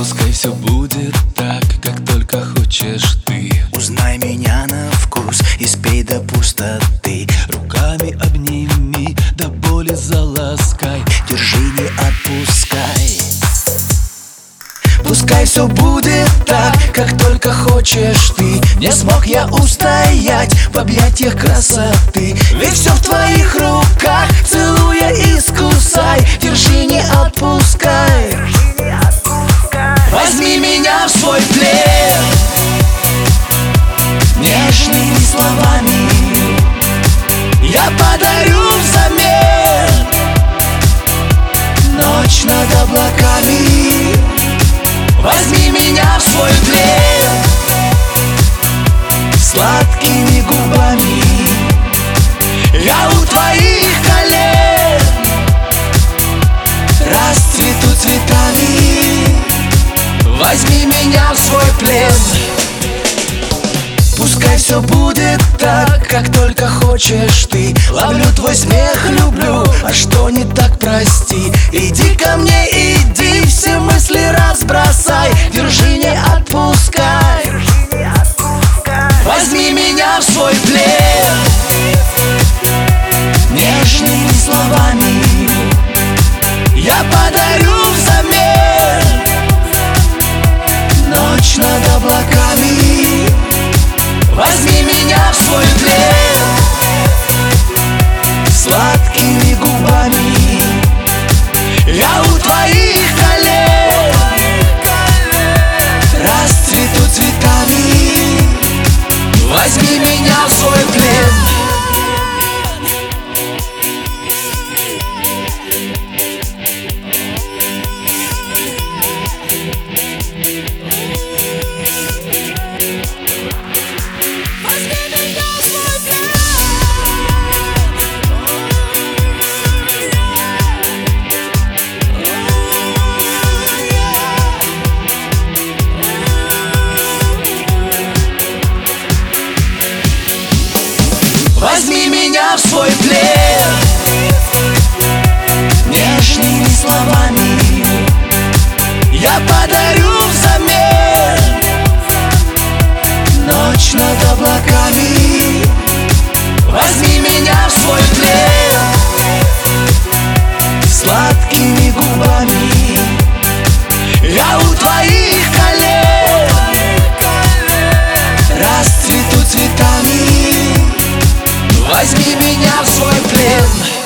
Пускай все будет так, как только хочешь ты. Узнай меня на вкус и спей до пустоты. Руками обними, до боли заласкай. Держи, не отпускай. Пускай все будет так, как только хочешь ты. Не смог я устоять в объятиях красоты. Ведь все в твоих руках, целуя искусай. Держи, не отпускай. Возьми меня в свой плен нежными словами. Я подарю взамен ночь над облаками. Возьми меня в свой плен сладкими губами. Я у твоих колен расцвету цветами. Возьми меня в свой плен. Пускай все будет так, как только хочешь ты. Ловлю твой смех, люблю, а что не так, прости. Иди ко мне, иди, все мысли разбросай. Держи, не отпускай. Возьми меня в свой плен нежными словами. Я подарю взамен ночь над облаками. Возьми меня в свой плен сладкими губами. Я у твоих колен расцвету цветами. Возьми меня в свой плен. Возьми меня в свой плен нежными словами. Я подарю взамен ночь над облаками. Возьми меня в свой плен сладкими губами. Я у твоих колен расцвету цветами. Возьми меня в свой плен.